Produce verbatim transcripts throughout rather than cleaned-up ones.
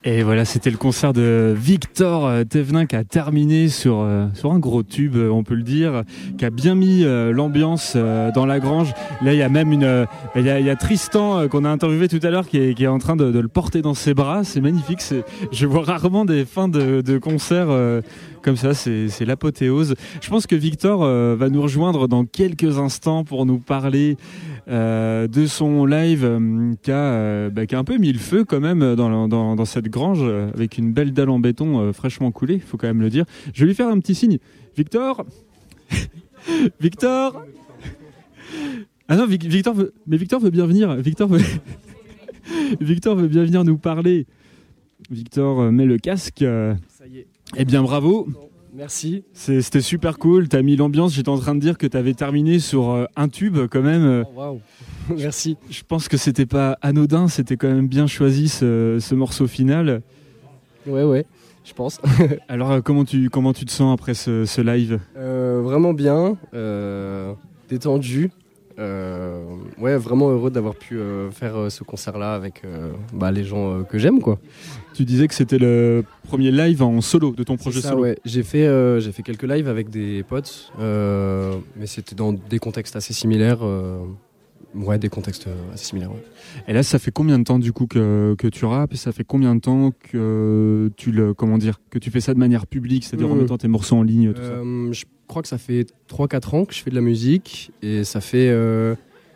Et voilà, c'était le concert de Victor Thévenin qui a terminé sur, euh, sur un gros tube, on peut le dire, qui a bien mis euh, l'ambiance euh, dans la grange. Là, il y a même une, euh, il y a, il y a Tristan euh, qu'on a interviewé tout à l'heure qui est, qui est en train de, de le porter dans ses bras. C'est magnifique. C'est, je vois rarement des fins de, de concerts euh, comme ça. C'est, c'est l'apothéose. Je pense que Victor euh, va nous rejoindre dans quelques instants pour nous parler euh, de son live euh, qui, a, euh, bah, qui a un peu mis le feu quand même dans, dans, dans cette grange avec une belle dalle en béton euh, fraîchement coulée, il faut quand même le dire. Je vais lui faire un petit signe. Victor Victor Ah non, Vic- Victor veut... Mais Victor veut bien venir. Victor veut... Victor veut bien venir nous parler. Victor euh, met le casque. Euh... Ça y est. Eh bien, bravo. Merci. C'est, c'était super cool. T'as mis l'ambiance. J'étais en train de dire que t'avais terminé sur euh, un tube quand même. Oh, waouh. Merci. Je pense que c'était pas anodin. C'était quand même bien choisi ce, ce morceau final. Ouais, ouais, je pense. Alors, euh, comment tu, comment tu te sens après ce, ce live ? Euh, vraiment bien, euh, détendu. Euh, ouais, vraiment heureux d'avoir pu euh, faire euh, ce concert-là avec euh, bah, les gens euh, que j'aime, quoi. Tu disais que c'était le premier live en solo de ton projet C'est ça, solo. ouais. J'ai fait, euh, j'ai fait quelques lives avec des potes, euh, mais c'était dans des contextes assez similaires. Euh, ouais, des contextes assez similaires. Ouais. Et là, ça fait combien de temps du coup que, que tu rappes ? Et ça fait combien de temps que tu le, comment dire, que tu fais ça de manière publique, c'est-à-dire mmh. en mettant tes morceaux en ligne, tout euh, ça ? Je crois que ça fait trois quatre ans que je fais de la musique et ça fait euh,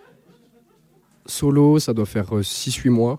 solo, ça doit faire six huit mois.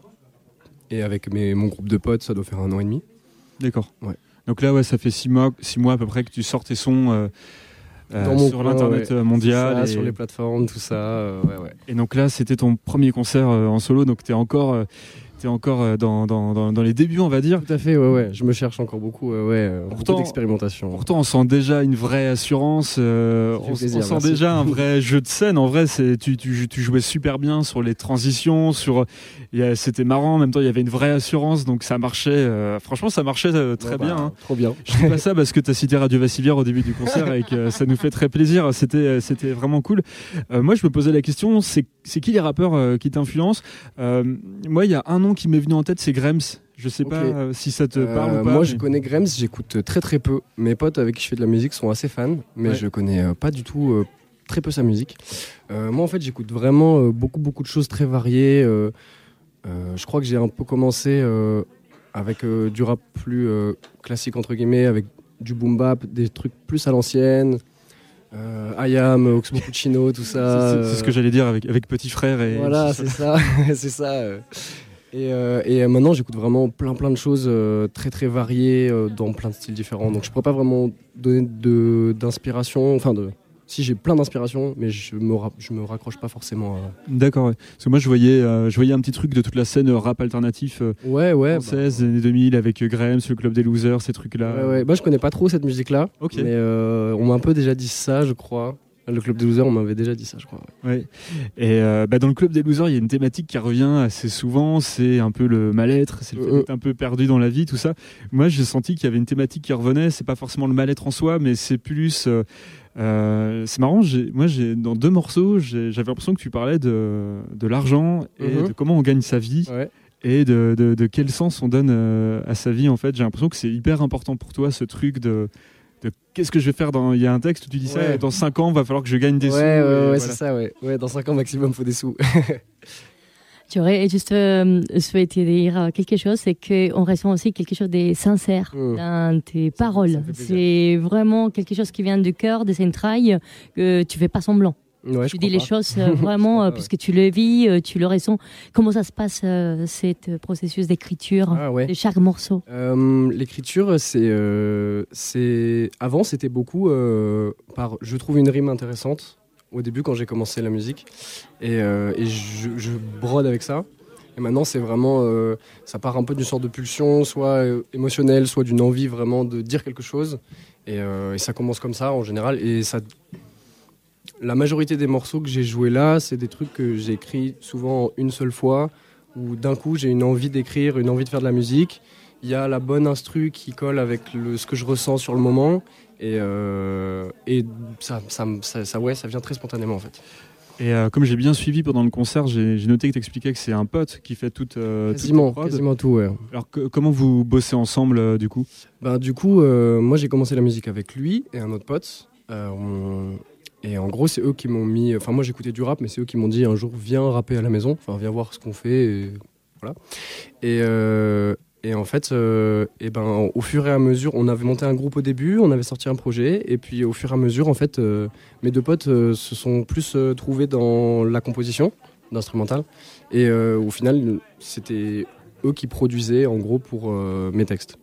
Et avec mes, mon groupe de potes, ça doit faire un an et demi. D'accord. Ouais. Donc là, ouais, ça fait six mois, six mois à peu près que tu sors tes sons euh, euh, sur coin, l'internet ouais. mondial. Ça, et... sur les plateformes, tout ça. Euh, ouais, ouais. Et donc là, c'était ton premier concert euh, en solo, donc tu es encore, euh, t'es encore euh, dans, dans, dans, dans les débuts, on va dire. Tout à fait, ouais, ouais. Je me cherche encore beaucoup, euh, ouais, euh, pourtant, beaucoup d'expérimentation. Pourtant, on sent déjà une vraie assurance, euh, on, plaisir, on sent merci. déjà un vrai jeu de scène. En vrai, c'est, tu, tu, tu jouais super bien sur les transitions, sur, y a, c'était marrant, en même temps, il y avait une vraie assurance, donc ça marchait, euh, franchement, ça marchait euh, très ouais, bien. Bah, hein. Trop bien. Je dis pas ça parce que tu as cité Radio Vassivière au début du concert et que ça nous fait très plaisir, c'était, c'était vraiment cool. Euh, moi, je me posais la question, c'est, c'est qui les rappeurs euh, qui t'influencent ? euh, Moi, il y a un nom qui m'est venu en tête, c'est Grems. Je sais okay. pas euh, si ça te parle euh, ou pas. Moi, mais... je connais Grems, j'écoute très très peu. Mes potes avec qui je fais de la musique sont assez fans, mais ouais. je connais euh, pas du tout, euh, très peu sa musique. Euh, moi, en fait, j'écoute vraiment euh, beaucoup beaucoup de choses très variées. Euh, euh, je crois que j'ai un peu commencé euh, avec euh, du rap plus euh, classique entre guillemets, avec du boom bap, des trucs plus à l'ancienne. Euh, I Am, Oxmo Puccino, tout ça. C'est, c'est, c'est ce que j'allais dire avec, avec Petit Frère. Et voilà, c'est ça, c'est ça. Euh. Et, euh, et maintenant, j'écoute vraiment plein plein de choses euh, très très variées euh, dans plein de styles différents. Donc, je pourrais pas vraiment donner de, d'inspiration. Enfin, de, si j'ai plein d'inspiration, mais je me ra- je me raccroche pas forcément. À... D'accord. Ouais. Parce que moi, je voyais euh, je voyais un petit truc de toute la scène rap alternatif euh, ouais, ouais, française bah... des années deux mille avec Grems, le Club des Losers, ces trucs-là. Ouais, ouais. Bah, je connais pas trop cette musique-là. Okay. Mais euh, on m'a un peu déjà dit ça, je crois. Le Club des Losers, on m'avait déjà dit ça, je crois. Ouais. Ouais. Et euh, bah dans le Club des Losers, il y a une thématique qui revient assez souvent, c'est un peu le mal-être, c'est le fait d'être un peu perdu dans la vie, tout ça. Moi, j'ai senti qu'il y avait une thématique qui revenait. C'est pas forcément le mal-être en soi, mais c'est plus. Euh, euh, c'est marrant. J'ai, moi, j'ai dans deux morceaux, j'ai, j'avais l'impression que tu parlais de de l'argent et mm-hmm. de comment on gagne sa vie. Ouais. Et de, de, de quel sens on donne euh, à sa vie, en fait. J'ai l'impression que c'est hyper important pour toi, ce truc de. De qu'est-ce que je vais faire dans... Il y a un texte où tu dis ouais. ça, dans cinq ans, il va falloir que je gagne des ouais, sous. Ouais, ouais, ouais voilà. c'est ça, ouais. ouais. Dans cinq ans maximum, il faut des sous. Tu aurais juste euh, souhaité dire quelque chose, c'est qu'on ressent aussi quelque chose de sincère mmh. dans tes ça, paroles. Ça c'est vraiment quelque chose qui vient du cœur, des entrailles, que tu ne fais pas semblant. Ouais, tu dis les choses euh, vraiment, pas, puisque ouais. tu le vis, euh, tu le ressens. Comment ça se passe, euh, cet processus d'écriture ah, ouais. de chaque morceau euh, L'écriture, c'est, euh, c'est... Avant, c'était beaucoup euh, par... Je trouve une rime intéressante, au début, quand j'ai commencé la musique. Et, euh, et je, je brode avec ça. Et maintenant, c'est vraiment... Euh, ça part un peu d'une sorte de pulsion, soit euh, émotionnelle, soit d'une envie vraiment de dire quelque chose. Et, euh, et ça commence comme ça, en général. Et ça... La majorité des morceaux que j'ai joués là, c'est des trucs que j'ai écrits souvent en une seule fois, où d'un coup j'ai une envie d'écrire, une envie de faire de la musique. Il y a la bonne instru qui colle avec le, ce que je ressens sur le moment, et, euh, et ça, ça, ça, ça, ouais, ça vient très spontanément en fait. Et euh, comme j'ai bien suivi pendant le concert, j'ai, j'ai noté que tu expliquais que c'est un pote qui fait toute, euh, quasiment, toute quasiment tout, ouais. Alors que, comment vous bossez ensemble euh, du coup? Ben, du coup, euh, moi j'ai commencé la musique avec lui et un autre pote. Euh, on... Et en gros, c'est eux qui m'ont mis. Enfin, moi j'écoutais du rap, mais c'est eux qui m'ont dit un jour viens rapper à la maison, enfin viens voir ce qu'on fait. Et voilà. Et, euh, et en fait, euh, et ben, au fur et à mesure, on avait monté un groupe au début, on avait sorti un projet, et puis au fur et à mesure, en fait, euh, mes deux potes euh, se sont plus euh, trouvés dans la composition d'instrumental. Et euh, au final, c'était eux qui produisaient en gros pour euh, mes textes.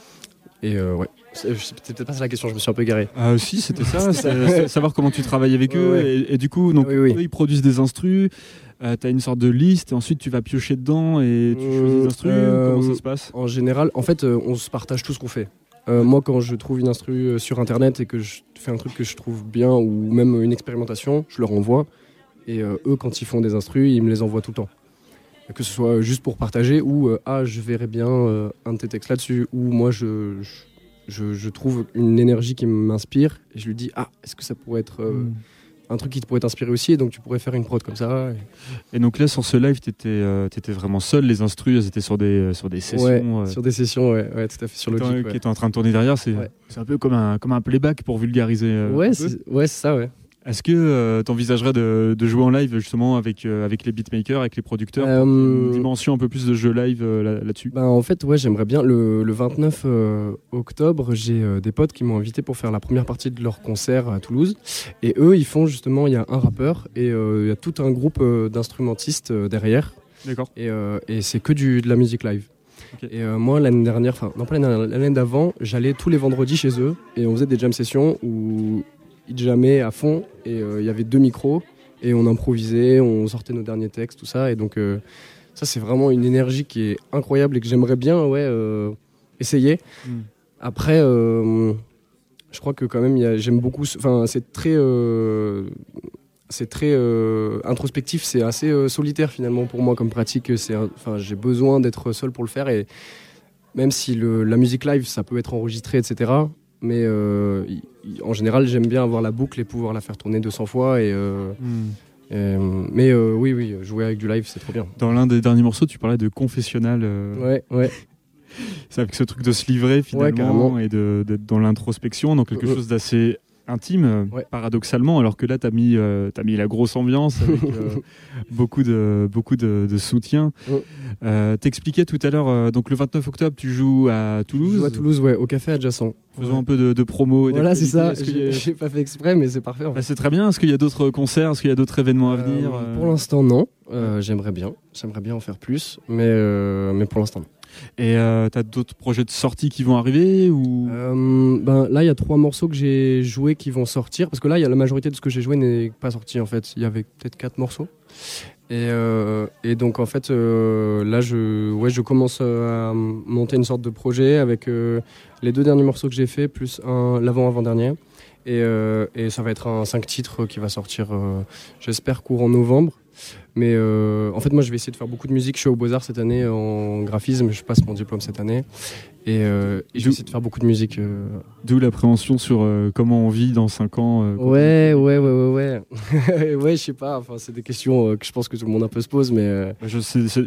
Et euh, ouais. C'est, c'était peut-être pas ça la question, je me suis un peu garé. Ah si, c'était ça, c'est, c'est savoir comment tu travailles avec eux. Ouais. Et, et du coup, donc, oui, oui. eux, ils produisent des instrus, euh, tu as une sorte de liste, et ensuite tu vas piocher dedans et tu choisis des instrus. Euh, comment ça se passe? En général, en fait, euh, on se partage tout ce qu'on fait. Euh, moi, quand je trouve une instru sur Internet et que je fais un truc que je trouve bien, ou même une expérimentation, je leur envoie. Et euh, eux, quand ils font des instrus, ils me les envoient tout le temps. Que ce soit juste pour partager, ou euh, ah, je verrais bien euh, un de tes textes là-dessus, ou moi, je... je Je, je trouve une énergie qui m'inspire et je lui dis ah est-ce que ça pourrait être euh, mmh. un truc qui pourrait t'inspirer aussi et donc tu pourrais faire une prod comme ça. Et, et donc là sur ce live t'étais, euh, t'étais vraiment seul, les instrus elles étaient sur des, sur des sessions ouais, euh, sur des sessions ouais, ouais tout à fait sur Logic ouais. Qui étaient en train de tourner derrière, c'est, ouais. c'est un peu comme un, comme un playback pour vulgariser euh, ouais, c'est, ouais c'est ça ouais. Est-ce que euh, tu envisagerais de, de jouer en live justement avec, euh, avec les beatmakers, avec les producteurs, euh, une dimension un peu plus de jeu live euh, là, là-dessus? Ben, en fait, ouais, j'aimerais bien. Le, le vingt-neuf euh, octobre, j'ai euh, des potes qui m'ont invité pour faire la première partie de leur concert à Toulouse. Et eux, ils font justement, il y a un rappeur et il euh, y a tout un groupe euh, d'instrumentistes euh, derrière. D'accord. Et, euh, et c'est que du, de la musique live. Okay. Et euh, moi, l'année dernière, enfin, non pas l'année dernière, l'année d'avant, j'allais tous les vendredis chez eux et on faisait des jam sessions où ils jammaient à fond et il euh, y avait deux micros et on improvisait, on sortait nos derniers textes, tout ça. Et donc, euh, ça, c'est vraiment une énergie qui est incroyable et que j'aimerais bien ouais, euh, essayer. Mm. Après, euh, je crois que quand même, y a, j'aime beaucoup. Enfin, c'est très, euh, c'est très euh, introspectif, c'est assez euh, solitaire finalement pour moi comme pratique. C'est, enfin, j'ai besoin d'être seul pour le faire et même si le, la musique live, ça peut être enregistré, et cetera. Mais euh, y, y, en général, j'aime bien avoir la boucle et pouvoir la faire tourner deux cents fois. Et, euh, mm. et, mais euh, oui, oui, jouer avec du live, c'est trop bien. Dans l'un des derniers morceaux, tu parlais de confessionnal. Euh... Ouais, ouais. C'est avec ce truc de se livrer finalement ouais, et de, d'être dans l'introspection, dans quelque euh, chose d'assez intime, ouais. paradoxalement, alors que là, tu as mis, euh, t'as mis la grosse ambiance avec euh, beaucoup, de, beaucoup de, de soutien. Ouais. Euh, T'expliquais tout à l'heure, euh, donc le vingt-neuf octobre, tu joues à Toulouse. Je joue à Toulouse, ouais, au café adjacent. Faisons ouais. un peu de, de promo. Voilà, c'est ça. J'ai, a... j'ai pas fait exprès, mais c'est parfait. En fait. Bah, c'est très bien. Est-ce qu'il y a d'autres concerts? Est-ce qu'il y a d'autres événements à euh, venir? Pour l'instant, non. Euh, j'aimerais bien. J'aimerais bien en faire plus, mais, euh, mais pour l'instant, non. Et euh, t'as d'autres projets de sortie qui vont arriver ou euh, ben, là, il y a trois morceaux que j'ai joués qui vont sortir. Parce que là, y a la majorité de ce que j'ai joué n'est pas sorti en fait. Il y avait peut-être quatre morceaux. Et, euh, et donc en fait, euh, là, je, ouais, je commence à monter une sorte de projet avec euh, les deux derniers morceaux que j'ai faits, plus un, l'avant-avant-dernier. Et, euh, et ça va être un cinq titres qui va sortir, euh, j'espère, courant novembre. Mais euh, en fait, moi, je vais essayer de faire beaucoup de musique. Je suis au Beaux-Arts cette année en graphisme. Je passe mon diplôme cette année. Et, euh, et je vais essayer de faire beaucoup de musique. Euh... D'où l'appréhension sur euh, comment on vit dans cinq ans. Euh, ouais, ouais, ouais, ouais, ouais. Ouais, je sais pas. Enfin, c'est des questions euh, que je pense que tout le monde un peu se pose. Mais euh... je, sais, c'est...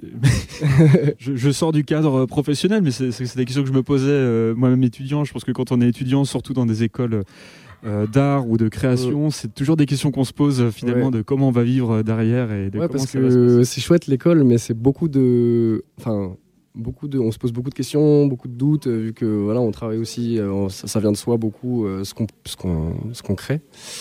je, je sors du cadre professionnel, mais c'est, c'est des questions que je me posais euh, moi-même étudiant. Je pense que quand on est étudiant, surtout dans des écoles Euh, d'art ou de création, mmh. c'est toujours des questions qu'on se pose euh, finalement ouais. de comment on va vivre derrière et de ouais, comment parce ça que va se passer. C'est chouette l'école, mais c'est beaucoup de, enfin beaucoup de, on se pose beaucoup de questions, beaucoup de doutes euh, vu que voilà on travaille aussi, euh, ça, ça vient de soi beaucoup euh, ce qu'on ce qu'on ce qu'on crée.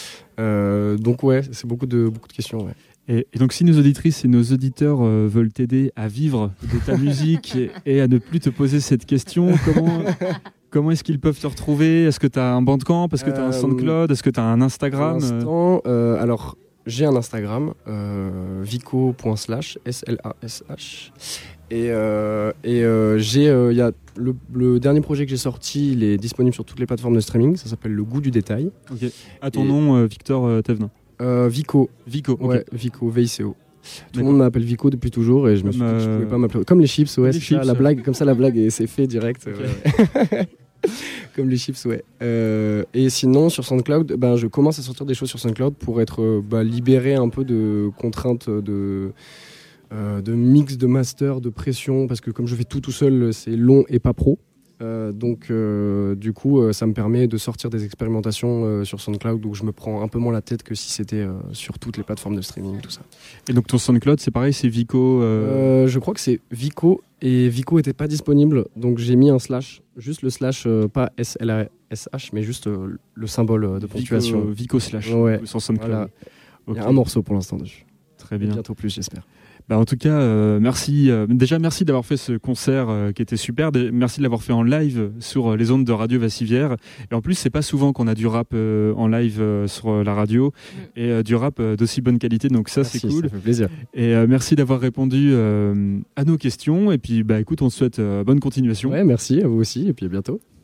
Euh, donc ouais, c'est beaucoup de beaucoup de questions. Ouais. Et, et donc si nos auditrices et nos auditeurs euh, veulent t'aider à vivre de ta musique et, et à ne plus te poser cette question, comment Comment est-ce qu'ils peuvent te retrouver? Est-ce que tu as un Bandcamp? Est-ce que tu as un SoundCloud? Est-ce que tu as un Instagram? Pour l'instant, euh, alors, j'ai un Instagram, euh, vico point slash, S L A S H. Et, euh, et euh, j'ai, euh, y a le, le dernier projet que j'ai sorti, il est disponible sur toutes les plateformes de streaming. Ça s'appelle Le Goût du Détail. Ok. À ton et nom, euh, Victor euh, Thévenin euh, Vico. Vico, okay. Ouais, Vico, V I C O. Tout le monde m'appelle Vico depuis toujours et je me suis dit que je pouvais pas m'appeler. Comme les chips, ouais, les c'est chips, ça, la blague, comme ça la blague et c'est fait direct. Okay. Ouais. Comme les chips, ouais. Euh, et sinon, sur SoundCloud, ben, je commence à sortir des choses sur SoundCloud pour être euh, bah, libéré un peu de contraintes de, euh, de mix, de master, de pression, parce que comme je fais tout tout seul, c'est long et pas pro. Euh, donc, euh, du coup, euh, ça me permet de sortir des expérimentations euh, sur SoundCloud où je me prends un peu moins la tête que si c'était euh, sur toutes les plateformes de streaming, tout ça. Et donc, ton SoundCloud, c'est pareil, c'est Vico euh... Euh, Je crois que c'est Vico, et Vico n'était pas disponible, donc j'ai mis un slash, juste le slash, euh, pas S L A S H, mais juste euh, le symbole de ponctuation. Vico, Vico slash, ouais. sur SoundCloud. Voilà. Okay. Il y a un morceau pour l'instant dessus. Très bien. Et bientôt plus, j'espère. Bah en tout cas, euh, merci. Euh, déjà, merci d'avoir fait ce concert euh, qui était super. De, merci de l'avoir fait en live sur les ondes de Radio Vassivière. Et en plus, c'est pas souvent qu'on a du rap euh, en live euh, sur la radio mmh. et euh, du rap euh, d'aussi bonne qualité. Donc ça, merci, c'est cool. Ça fait plaisir. Et euh, merci d'avoir répondu euh, à nos questions. Et puis, bah écoute, on te souhaite euh, bonne continuation. Ouais, merci à vous aussi. Et puis à bientôt.